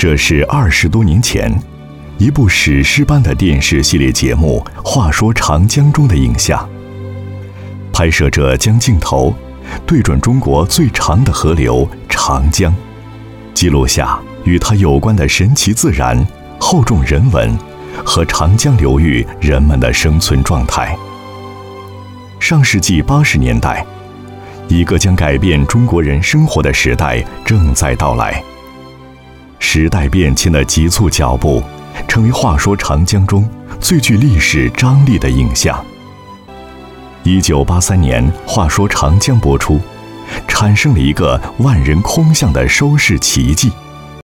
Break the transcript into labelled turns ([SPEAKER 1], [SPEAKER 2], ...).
[SPEAKER 1] 这是20多年前一部史诗般的电视系列节目《话说长江》中的影像。拍摄者将镜头对准中国最长的河流长江，记录下与它有关的神奇自然、厚重人文和长江流域人们的生存状态。上世纪80年代，一个将改变中国人生活的时代正在到来。时代变迁的急促脚步，成为《话说长江》中最具历史张力的影像。1983年，《话说长江》播出，产生了一个万人空巷的收视奇迹。